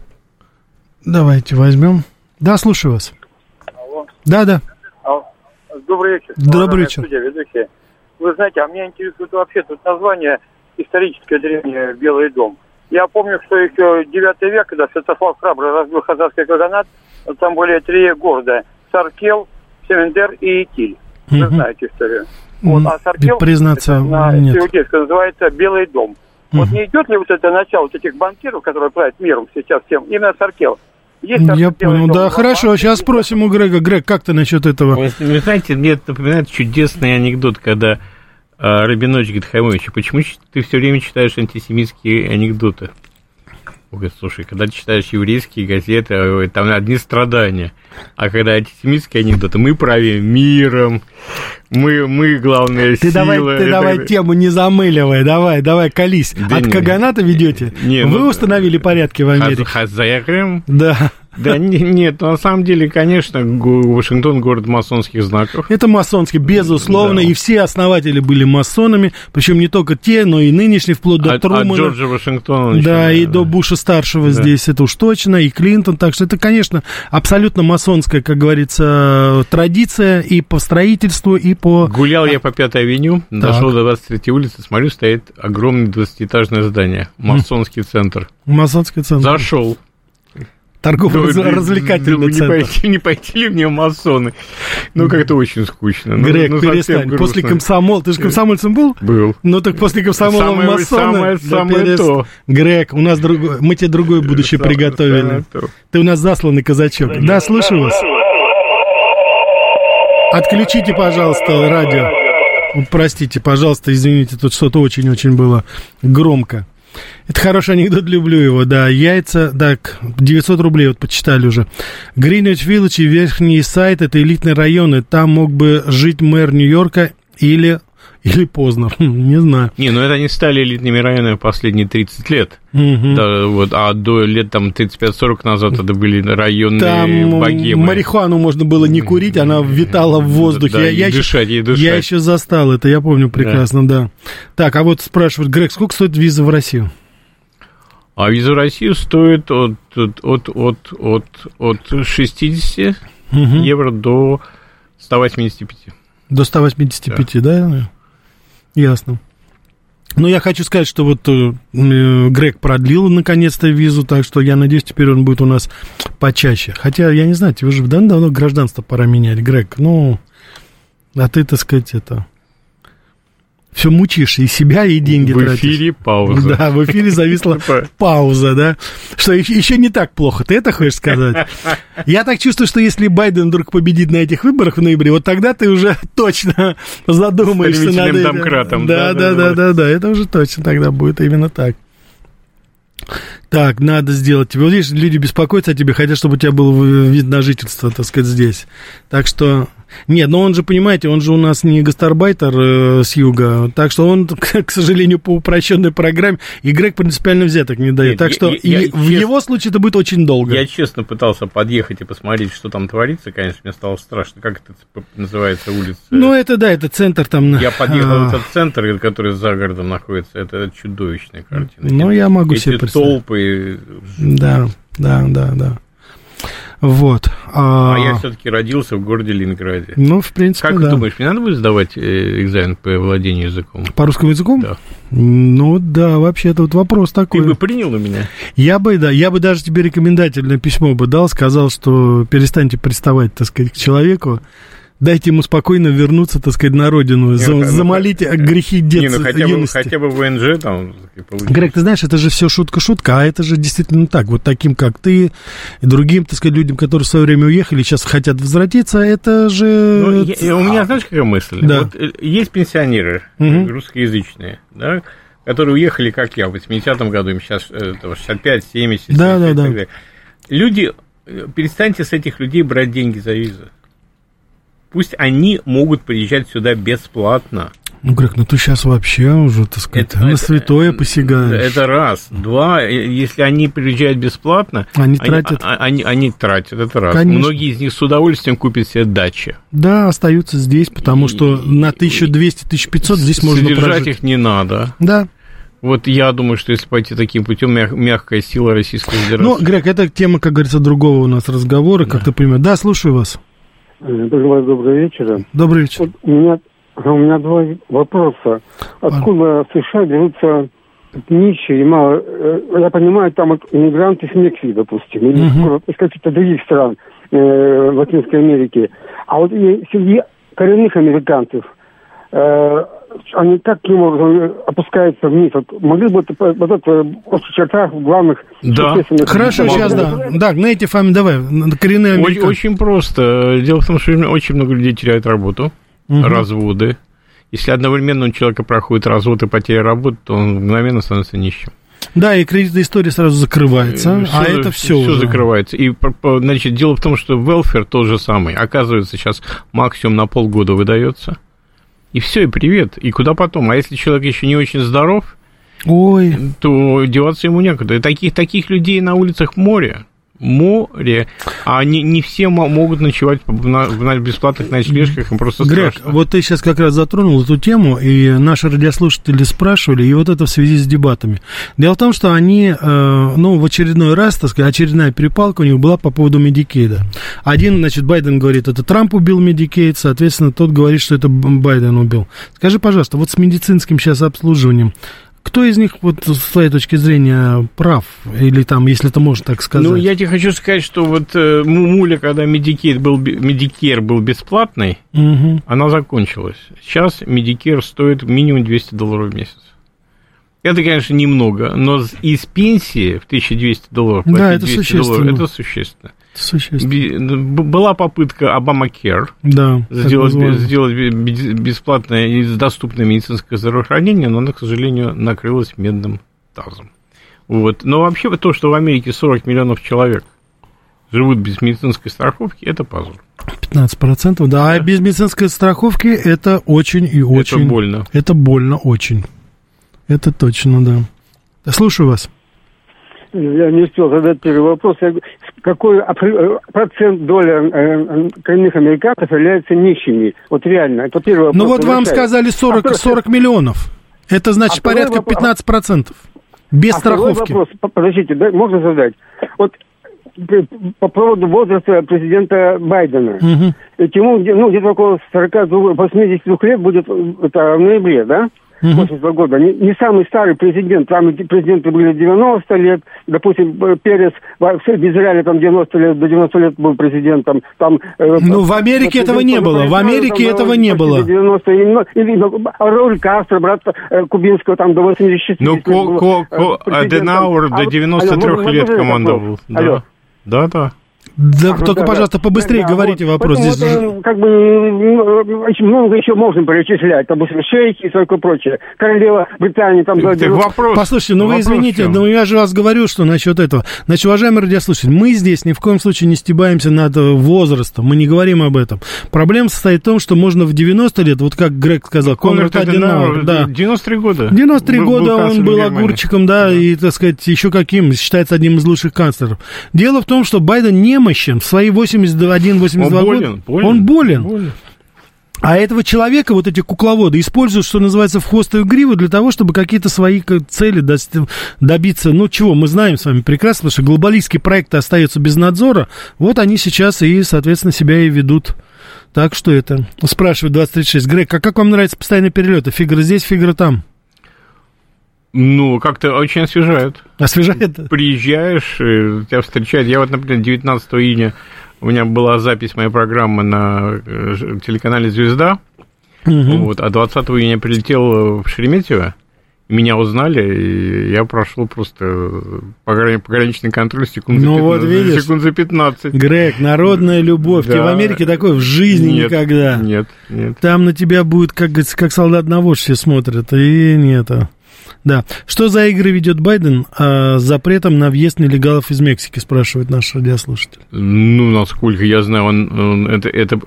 Давайте возьмем. Да, слушаю вас. Алло. Да. Добрый вечер. Добрый вечер. Вы знаете, а меня интересует вообще тут название историческое древнее «Белый дом». Я помню, что еще 9 век, когда Святослав Храбрый разбил хазарский каганат, там были 3 города – Саркел, Семендер и Итиль. Вы знаете историю. Вот, а Саркел признаться, на иудейском называется «Белый дом». Вот не идет ли вот это начало вот этих банкиров, которые правят миром сейчас всем, именно Саркел? Я понял, да, хорошо, сейчас спросим у Грега. Грег, как ты насчет этого? Вы знаете, мне это напоминает чудесный анекдот, когда Рабинович говорит: Хаймович, почему ты все время читаешь антисемитские анекдоты? Он говорит: слушай, когда ты читаешь еврейские газеты, там одни страдания. А когда антисемитские анекдоты, мы правим миром, мы главная сила. Ты давай тему не замыливай, давай, колись. Да от каганата ведете? Вы установили порядки в Америке? Хазаярем? Да. Да нет, на самом деле, конечно, Вашингтон город масонских знаков. Это масонский, безусловно, да. И все основатели были масонами, причем не только те, но и нынешние, вплоть до Трумэна. От Джорджа Вашингтона. Да, и до Буша-старшего здесь, это уж точно, и Клинтон, так что это, конечно, абсолютно масонская, как говорится, традиция и по строительству, и по... Гулял я по 5-й авеню, дошел до 23-й улицы, смотрю, стоит огромное 20-этажное здание, масонский центр. Масонский центр. Зашел. Торгово-развлекательный центр. Не пойти ли мне масоны? Ну, как-то очень скучно. Грег, перестань. После комсомола... Ты же комсомольцем был? Был. Ну, так после комсомола масоны... Самое то. Грег, у нас мы тебе другое будущее приготовили. Ты у нас засланный казачок. Да, слушаю вас. Отключите, пожалуйста, радио. Простите, пожалуйста, извините, тут что-то очень-очень было громко. Это хороший анекдот, люблю его, да. Яйца, так, 900 рублей, вот почитали уже. Гринвич-Виллидж и Верхний Сайд — это элитные районы. Там мог бы жить мэр Нью-Йорка или Познер, не знаю. Не, ну это они стали элитными районами последние 30 лет. Да, вот, а до лет там 35-40 назад это были районы там богемы. Марихуану можно было не курить, она витала в воздухе. Да, и дышать. Я еще застал это, я помню прекрасно, да. Так, а вот спрашивают, Грег, сколько стоит виза в Россию? А виза в Россию стоит от 60 евро до 185. До 185, да? Ясно. Но я хочу сказать, что вот Грег продлил наконец-то визу, так что я надеюсь, теперь он будет у нас почаще. Хотя, я не знаю, тебе уже давно гражданство пора менять, Грег. Ну, а ты, так сказать, это... Все мучишь и себя, и деньги тратишь. В эфире пауза. Да, в эфире зависла пауза, да. Что еще не так плохо, ты это хочешь сказать? Я так чувствую, что если Байден вдруг победит на этих выборах в ноябре, вот тогда ты уже точно задумаешься над этим. Домкратом. Да, это уже точно тогда будет именно так. Так, надо сделать тебе. Вот видишь, люди беспокоятся о тебе, хотят, чтобы у тебя был вид на жительство, так сказать, здесь. Так что... Нет, но он же, понимаете, он же у нас не гастарбайтер с юга, так что он, к сожалению, по упрощенной программе, и Грег принципиально взяток не дает. Так что в его случае это будет очень долго. Я честно пытался подъехать и посмотреть, что там творится. Конечно, мне стало страшно. Как это называется улица? Ну, это да, это центр там. Я подъехал в этот центр, который за городом находится. Это чудовищная картина. Ну, я могу себе представить. Толпы. Да. Вот. А я все-таки родился в городе Ленинграде. Ну, в принципе, как думаешь, мне надо будет сдавать экзамен по владению языком? По русскому языку? Да. Ну, да, вообще-то вот вопрос такой. Ты бы принял на меня? Я бы даже тебе рекомендательное письмо бы дал, сказал, что перестаньте приставать, так сказать, к человеку. Дайте ему спокойно вернуться, так сказать, на родину, замолите грехи детства, юности. Хотя бы ВНЖ там получить. Грег, ты знаешь, это же все шутка-шутка, а это же действительно так. Вот таким, как ты, и другим, так сказать, людям, которые в свое время уехали, сейчас хотят возвратиться, это же... У меня, знаешь, какая мысль? Да. Вот есть пенсионеры русскоязычные, да, которые уехали, как я, в 80-м году, им сейчас 65, 70, да. так далее. Люди, перестаньте с этих людей брать деньги за визу. Пусть они могут приезжать сюда бесплатно. Ну, Грег, ты сейчас вообще уже, так сказать, на святое посягаешь. Это раз. Два, если они приезжают бесплатно, они тратят. Они тратят, это раз. Конечно. Многие из них с удовольствием купят себе дачи. Да, остаются здесь, потому что на 1200-1500 здесь можно прожить. Содержать их не надо. Да. Вот я думаю, что если пойти таким путем, мягкая сила Российской Федерации. Ну, Грег, это тема, как говорится, другого у нас разговора, как ты понимаешь. Да, слушаю вас. Добрый вечер. Добрый вечер. Вот у меня два вопроса. Откуда в США берутся нищие и мало... Я понимаю, там вот иммигранты с Мексики, допустим, или из каких-то других стран Латинской Америки. А вот среди коренных американцев они каким образом опускаются вниз? Вот могли бы вот это в чертах главных... Да, хорошо, сейчас, да. Да, native family, давай, коренные американцы. Очень просто. Дело в том, что очень много людей теряют работу, разводы. Если одновременно у человека проходит развод и потеря работы, то он мгновенно становится нищим. Да, и кредитная история сразу закрывается, это все закрывается. И, значит, дело в том, что welfare тот же самый. Оказывается, сейчас максимум на полгода выдается. И все, и привет. И куда потом? А если человек еще не очень здоров, то деваться ему некуда. И таких людей на улицах море. А не все могут ночевать в бесплатных ночлежках, им просто Грег, страшно. вот ты сейчас как раз затронул эту тему, и наши радиослушатели спрашивали, и вот это в связи с дебатами. Дело в том, что они, в очередной раз, так сказать, очередная перепалка у них была по поводу Медикейда. Один, значит, Байден говорит, это Трамп убил Медикейд, соответственно, тот говорит, что это Байден убил. Скажи, пожалуйста, вот с медицинским сейчас обслуживанием, кто из них, вот, с твоей точки зрения, прав? Или там, если это можно так сказать? Ну, я тебе хочу сказать, что вот муля, когда Medicare был бесплатный, она закончилась. Сейчас Medicare стоит минимум $200 в месяц. Это, конечно, немного, но из пенсии в $1200 платить $200, это существенно. Была попытка Обамакер сделать бесплатное и доступное медицинское здравоохранение, но она, к сожалению, накрылась медным тазом. Вот. Но вообще то, что в Америке 40 миллионов человек живут без медицинской страховки, это позор. 15%, да. А без медицинской страховки это очень и очень... Это больно. Это больно очень. Это точно, да. Слушаю вас. Я не успел задать первый вопрос. Какой процент, доля коренных американцев является нищими? Вот реально, это первый вопрос. Ну вот вам сказали 40 миллионов. Это значит порядка 15%. Без страховки. Вопрос, подождите, да, можно задать? Вот по поводу возраста президента Байдена. Ведь ему где-то около 82 лет будет это в ноябре, да? 82 года. Не самый старый президент. Там президенты были 90 лет. Допустим, Перес в Израиле там 90 лет, до 90 лет был президентом. Там, в Америке этого не было. В Америке этого не было. Рауль Кастро, брат Кубинского, там до 86 лет. Аденауэр до 93 лет командовал. Да. Да, только, пожалуйста, побыстрее говорите вопрос. Здесь вот, очень много еще можно перечислять. Там, шейхи и такое прочее. Королева Британии там... Послушайте, вы извините, но я же вас говорю, что насчет этого. Значит, уважаемые радиослушатели, мы здесь ни в коем случае не стебаемся над возрастом. Мы не говорим об этом. Проблема состоит в том, что можно в 90 лет, вот как Грег сказал, Конрад Аденауэр, 93 года. 93 года он был огурчиком, да, и, так сказать, еще каким, считается одним из лучших канцлеров. Дело в том, что Байден немощен. В свои 81-82 года он болен. А этого человека, вот эти кукловоды, используют, что называется, в хвост и в гриву для того, чтобы какие-то свои цели добиться. Ну, чего, мы знаем с вами прекрасно, потому что глобалистские проекты остаются без надзора. Вот они сейчас и, соответственно, себя и ведут. Так что это... Спрашивает 2036. Грег, а как вам нравятся постоянные перелеты? Фигура здесь, фигура там? Ну, как-то очень освежает. Освежает? Приезжаешь, тебя встречают. Я вот, например, 19 июня у меня была запись моей программы на телеканале «Звезда». Вот, а 20 июня прилетел в Шереметьево. Меня узнали, и я прошел просто пограничный контроль секунд за 15. Грег, народная любовь. Да. Тебе в Америке такое в жизни никогда. Нет. Там на тебя будет, как говорится, как солдат на вождь все смотрят, и нет. Да. Что за игры ведет Байден с запретом на въезд нелегалов из Мексики, спрашивает наш радиослушатель. Ну, насколько я знаю, это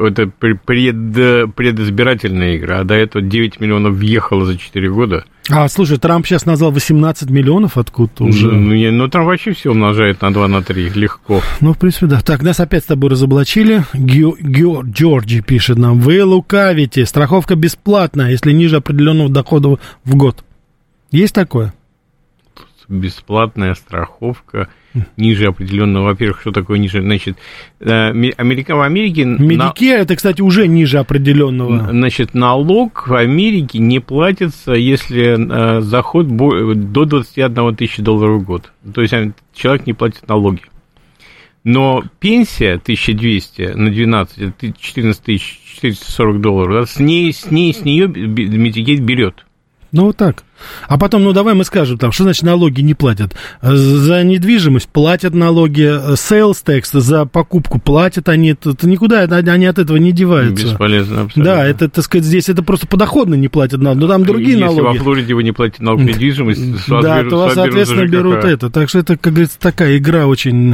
предизбирательная игра, а до этого 9 миллионов въехало за 4 года. Слушай, Трамп сейчас назвал 18 миллионов откуда-то уже. Ну, Трамп вообще все умножает на 2, на 3, легко. Ну, в принципе, да. Так, нас опять с тобой разоблачили. Джорджи пишет нам: вы лукавите, страховка бесплатная, если ниже определенного дохода в год. Есть такое? Бесплатная страховка ниже определенного. Во-первых, что такое ниже? Значит, в Америке... Медикер, это, кстати, уже ниже определенного. Значит, налог в Америке не платится, если заход до 21 тысячи долларов в год. То есть человек не платит налоги. Но пенсия 1200 на 12, это 14 440 долларов, с нее Медикейд берет. Ну, вот так. А потом, давай мы скажем, там, что значит налоги не платят. За недвижимость платят налоги, sales tax, за покупку платят они, это никуда они от этого не деваются. Бесполезно, абсолютно. Да, это, так сказать, здесь это просто подоходно не платят налоги, но там другие налоги. Если во Флориде вы не платите налог на недвижимость, да, то вас, соответственно, берут это. Так что это, как говорится, такая игра очень,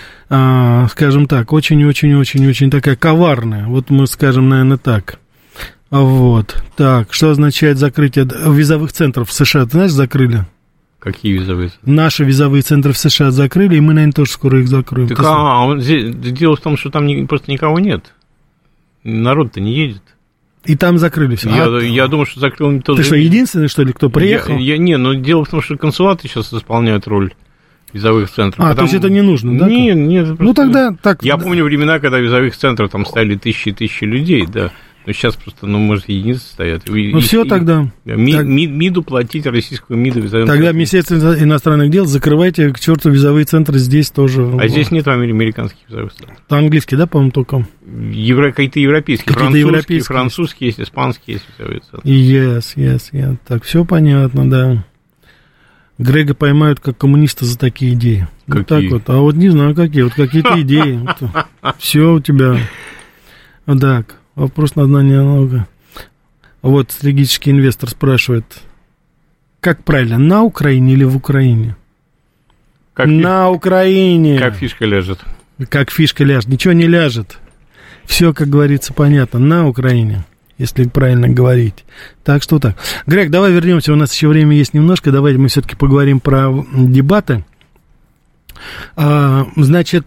скажем так, очень-очень-очень-очень такая коварная. Вот мы скажем, наверное, так. Вот. Так, что означает закрытие визовых центров в США? Ты знаешь, закрыли? Какие визовые центры? Наши визовые центры в США закрыли, и мы, наверное, тоже скоро их закроем. Так, дело в том, что там просто никого нет. Народ-то не едет. И там закрыли все. Я думаю, что закрыл тоже. Ты что, единственный, что ли, кто приехал? Но дело в том, что консулаты сейчас исполняют роль визовых центров. То есть это не нужно, да? Нет. Ну, тогда так. Я помню времена, когда в визовых центрах там стояли тысячи и тысячи людей, да. Но сейчас просто, может, единицы стоят. Все тогда. МИДу платить, российскую МИДу визовым тогда центрам. Министерство иностранных дел, закрывайте к черту визовые центры здесь тоже. А здесь нет американских визовых центров. Английские, да, по-моему, только? Какие-то европейские. Французские есть, испанские есть визовые центры. Yes. Так, все понятно, да. Грега поймают как коммуниста за такие идеи. Какие? Вот так вот. А вот не знаю, какие. Вот какие-то идеи. Все у тебя. Так. Вопрос на знание налога. Вот стратегический инвестор спрашивает, как правильно, на Украине или в Украине? На Украине. Как фишка ляжет. Как фишка ляжет. Ничего не ляжет. Все, как говорится, понятно. На Украине, если правильно говорить. Так что так. Грег, давай вернемся. У нас еще время есть немножко. Давайте мы все-таки поговорим про дебаты. Значит,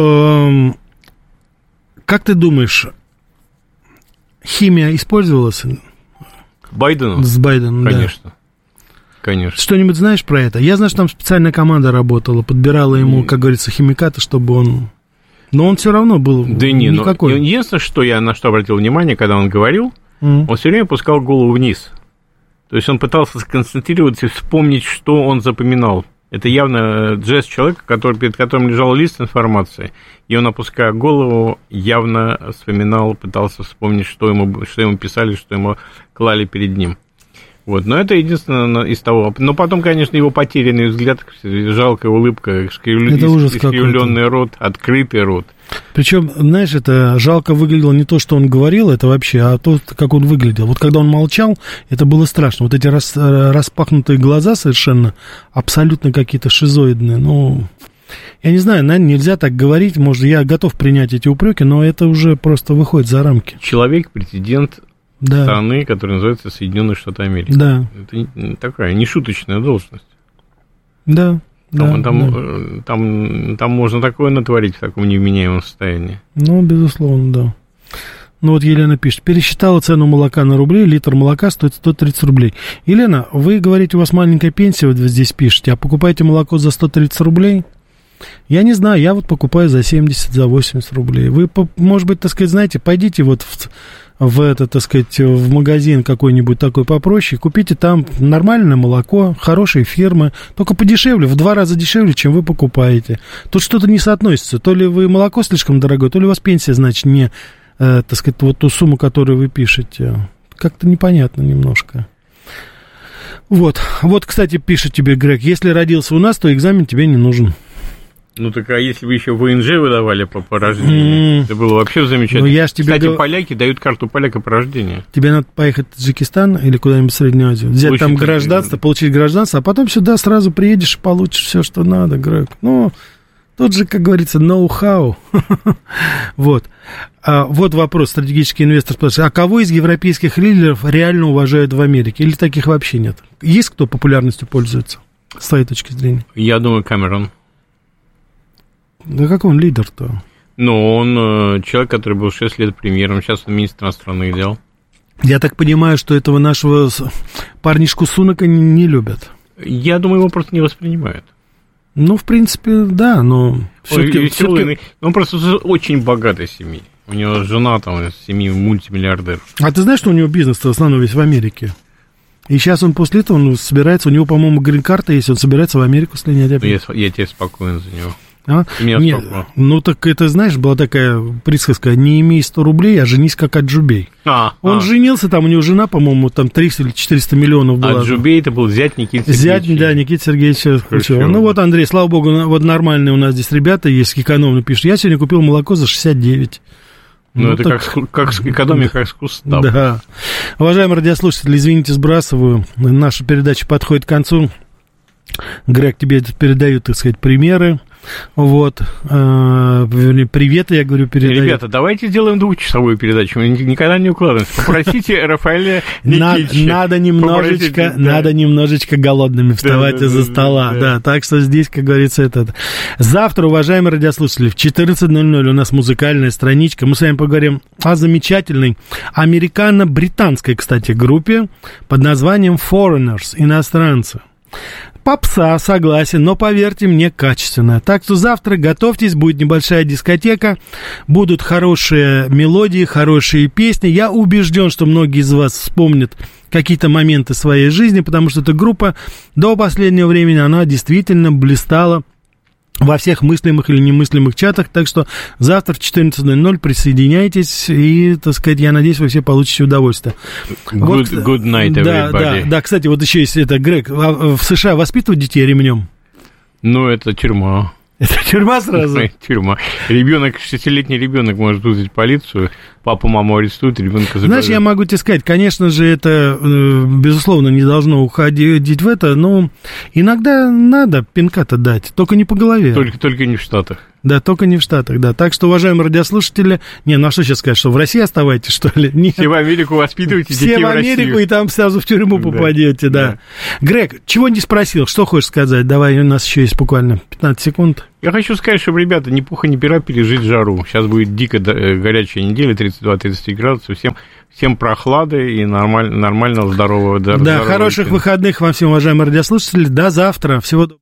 как ты думаешь, химия использовалась? Байденом? С Байденом, конечно. Да. Конечно. Что-нибудь знаешь про это? Я знаю, что там специальная команда работала, подбирала ему, как говорится, химикаты, чтобы он... Но он все равно был никакой. Единственное, что я на что обратил внимание, когда он говорил, он все время пускал голову вниз. То То есть он пытался сконцентрироваться и вспомнить, что он запоминал. Это явно жест человека, перед которым лежал лист информации, и он, опуская голову, явно вспоминал, пытался вспомнить, что ему писали, что ему клали перед ним. Вот. Но это единственное из того. Но потом, конечно, его потерянный взгляд, жалкая улыбка, искривленный рот, открытый рот. Причем, знаешь, это жалко выглядело не то, что он говорил, это вообще, а то, как он выглядел. Вот когда он молчал, это было страшно. Вот эти распахнутые глаза совершенно, абсолютно какие-то шизоидные. Ну, я не знаю, наверное, нельзя так говорить. Может, я готов принять эти упреки, но это уже просто выходит за рамки. Человек, президент страны, которая называется Соединенные Штаты Америки. Да. Это такая нешуточная должность. Да. Там можно такое натворить в таком невменяемом состоянии. Ну, безусловно, да. Ну, вот Елена пишет. Пересчитала цену молока на рубли, литр молока стоит 130 рублей. Елена, вы говорите, у вас маленькая пенсия, вот вы здесь пишете, а покупаете молоко за 130 рублей? Я не знаю, я вот покупаю за 70, за 80 рублей. Вы, может быть, так сказать, знаете, пойдите вот в магазин какой-нибудь такой попроще, купите там нормальное молоко, хорошие фирмы, только подешевле, в 2 раза дешевле, чем вы покупаете. Тут что-то не соотносится. То ли вы молоко слишком дорогое, то ли у вас пенсия, значит, не, так сказать, вот ту сумму, которую вы пишете. Как-то непонятно немножко. Вот, кстати, пишет тебе Грег, если родился у нас, то экзамен тебе не нужен. Ну, так а если бы еще ВНЖ выдавали по рождению, это было вообще замечательно. Кстати, поляки дают карту поляка по рождению. Тебе надо поехать в Таджикистан или куда-нибудь в Среднюю Азию, взять там гражданство, получить гражданство, а потом сюда сразу приедешь и получишь все, что надо, Грег. Ну, тут же, как говорится, ноу-хау. Вот. Вот вопрос. Стратегический инвестор спрашивает, а кого из европейских лидеров реально уважают в Америке? Или таких вообще нет? Есть кто популярностью пользуется, с твоей точки зрения? Я думаю, Кэмерон. Да как он лидер-то? Ну, он человек, который был 6 лет премьером, сейчас он министр иностранных дел. Я так понимаю, что этого нашего парнишку Сунака не любят. Я думаю, его просто не воспринимают. Ну, в принципе, да, но... Все-таки... Он просто из очень богатой семьи. У него жена там из семьи мультимиллиардеров. А ты знаешь, что у него бизнес в основном весь в Америке? И сейчас он после этого собирается, у него, по-моему, грин-карта есть, он собирается в Америку слинять опять. Я теперь спокоен за него. Нет, ну так это, знаешь, была такая присказка, не имей 100 рублей, а женись как Аджубей. Он женился, там у него жена, по-моему, там 300 или 400 миллионов была. Аджубей это был зять Никиты Сергеевича. Зять, да, Никита Сергеевича Хрущева. Ну вот, Андрей, слава богу, вот нормальные у нас здесь ребята есть, экономно пишут. Я сегодня купил молоко за 69. Ну, это так... как экономия, как искусство. Да. Уважаемые радиослушатели, извините, сбрасываю. Наша передача подходит к концу. Грег, тебе передают, так сказать, примеры. Вот, привет, я говорю, передаю. Ребята, давайте сделаем 2-часовую передачу, мы никогда не укладываемся. Попросите Рафаэля Никитича. Надо немножечко голодными вставать из-за стола, да, так что здесь, как говорится, это... Завтра, уважаемые радиослушатели, в 14:00 у нас музыкальная страничка, мы с вами поговорим о замечательной американо-британской, кстати, группе под названием Foreigners, иностранцы. Попса, согласен, но, поверьте мне, качественная. Так что завтра готовьтесь, будет небольшая дискотека, будут хорошие мелодии, хорошие песни. Я убежден, что многие из вас вспомнят какие-то моменты своей жизни, потому что эта группа до последнего времени, она действительно блистала во всех мыслимых или немыслимых чатах, так что завтра в 14:00 присоединяйтесь, и, так сказать, я надеюсь, вы все получите удовольствие. Good night, everybody. Да, кстати, вот еще есть это, Грег, в США воспитывают детей ремнем? Ну, это тюрьма. Это тюрьма сразу? Тюрьма. 6-летний ребенок может вызвать полицию, папу, маму арестуют, ребенка забирают. Знаешь, я могу тебе сказать, конечно же, это, безусловно, не должно уходить в это, но иногда надо пинка-то дать, только не по голове. Только не в Штатах. Да, только не в Штатах, да. Так что, уважаемые радиослушатели, ну а что сейчас сказать, что в России оставайтесь, что ли? Нет. Все в Америку воспитывайте, детей в Россию. Все в Америку, и там сразу в тюрьму попадете, да. Грег, чего не спросил, что хочешь сказать? Давай, у нас еще есть буквально 15 секунд. Я хочу сказать, чтобы, ребята, ни пуха, ни пера пережить жару. Сейчас будет дико горячая неделя, 32-33 градусов. Всем прохлады и нормального, здорового. Да, хороших выходных вам всем, уважаемые радиослушатели. До завтра. Всего доброго.